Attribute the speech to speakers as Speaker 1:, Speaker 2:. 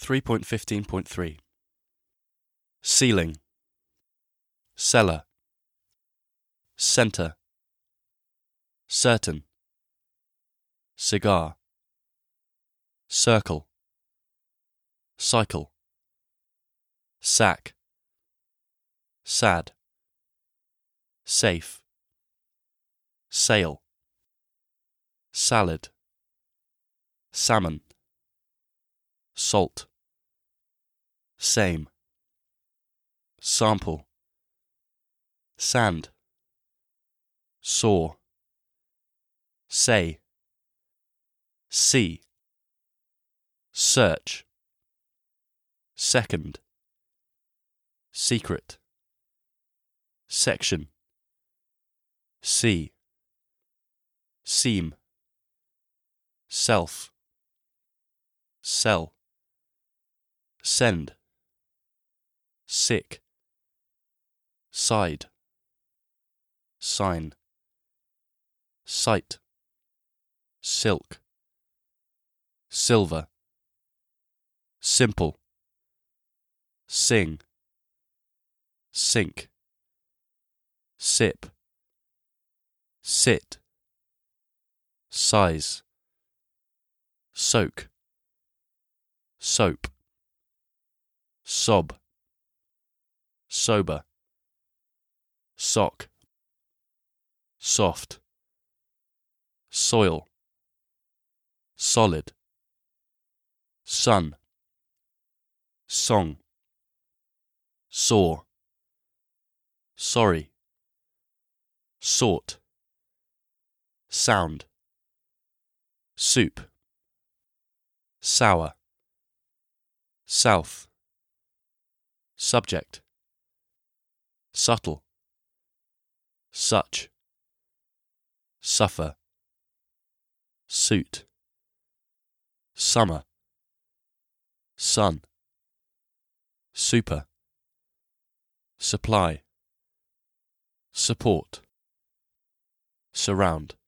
Speaker 1: 3.15.3 Ceiling, cellar, center, certain, cigar, circle, cycle, sack, sad, safe, sail, salad, salmon, salt, same, sample, sand, saw, say, see, search, second, secret, section, see, seam, self, sell, send, sick, side, sign, sight, silk, silver, simple, sing, sink, sip, sit, size, soak, soap, sob, sober, sock, soft, soil, solid, sun, song, saw, sorry, sort, sound, soup, sour, south, subject, subtle, such, suffer, suit, summer, sun, super, supply, support, surround.